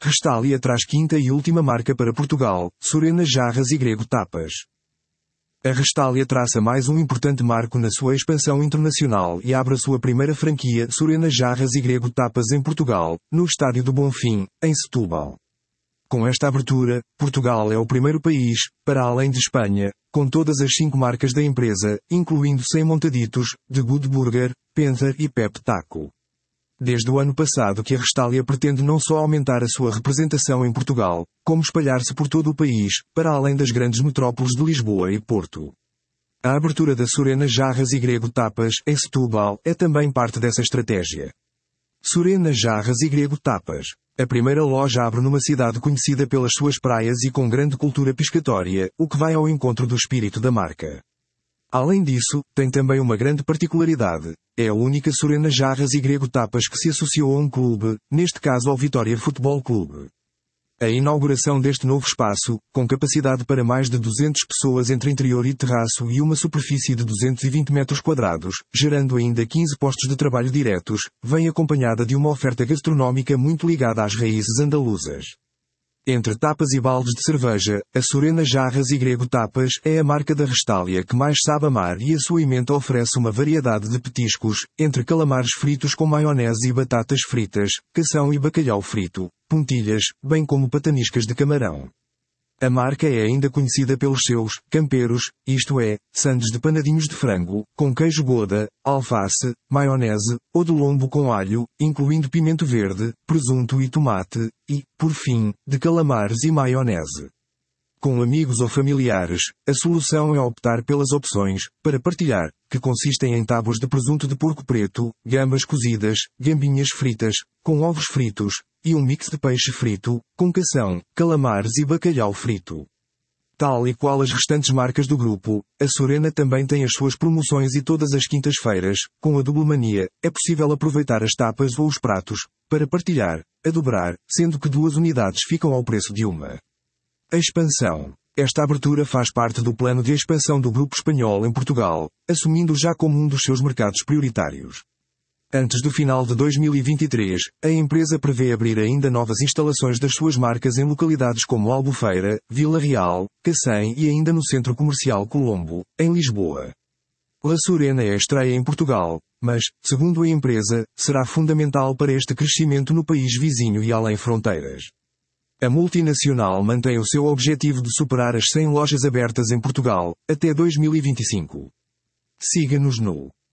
Restália traz quinta e última marca para Portugal, Surena Jarras y Tapas. A Restália traça mais um importante marco na sua expansão internacional e abre a sua primeira franquia Surena Jarras y Tapas em Portugal, no Estádio do Bonfim, em Setúbal. Com esta abertura, Portugal é o primeiro país, para além de Espanha, com todas as 5 marcas da empresa, incluindo 100 montaditos, The Good Burger, Panther e Pep Taco. Desde o ano passado que a Restália pretende não só aumentar a sua representação em Portugal, como espalhar-se por todo o país, para além das grandes metrópoles de Lisboa e Porto. A abertura da Surena Jarras y Tapas em Setúbal é também parte dessa estratégia. Surena Jarras y Tapas. A primeira loja abre numa cidade conhecida pelas suas praias e com grande cultura pescatória, o que vai ao encontro do espírito da marca. Além disso, tem também uma grande particularidade. É a única Surena Jarras y Tapas que se associou a um clube, neste caso ao Vitória Futebol Clube. A inauguração deste novo espaço, com capacidade para mais de 200 pessoas entre interior e terraço e uma superfície de 220 metros quadrados, gerando ainda 15 postos de trabalho diretos, vem acompanhada de uma oferta gastronómica muito ligada às raízes andaluzas. Entre tapas e baldes de cerveja, a Surena Jarras y Tapas é a marca da Restália que mais sabe amar e a sua emenda oferece uma variedade de petiscos, entre calamares fritos com maionese e batatas fritas, cação e bacalhau frito, puntilhas, bem como pataniscas de camarão. A marca é ainda conhecida pelos seus camperos, isto é, sandes de panadinhos de frango, com queijo Gouda, alface, maionese, ou de lombo com alho, incluindo pimento verde, presunto e tomate, e, por fim, de calamares e maionese. Com amigos ou familiares, a solução é optar pelas opções, para partilhar, que consistem em tábuas de presunto de porco preto, gambas cozidas, gambinhas fritas, com ovos fritos, e um mix de peixe frito, com cação, calamares e bacalhau frito. Tal e qual as restantes marcas do grupo, a Surena também tem as suas promoções e todas as quintas-feiras, com a Dublemania, é possível aproveitar as tapas ou os pratos, para partilhar, a dobrar, sendo que 2 unidades ficam ao preço de uma. A expansão. Esta abertura faz parte do plano de expansão do grupo espanhol em Portugal, assumindo já como um dos seus mercados prioritários. Antes do final de 2023, a empresa prevê abrir ainda novas instalações das suas marcas em localidades como Albufeira, Vila Real, Cacém e ainda no Centro Comercial Colombo, em Lisboa. La Surena é a estreia em Portugal, mas, segundo a empresa, será fundamental para este crescimento no país vizinho e além fronteiras. A multinacional mantém o seu objetivo de superar as 100 lojas abertas em Portugal, até 2025. Siga-nos no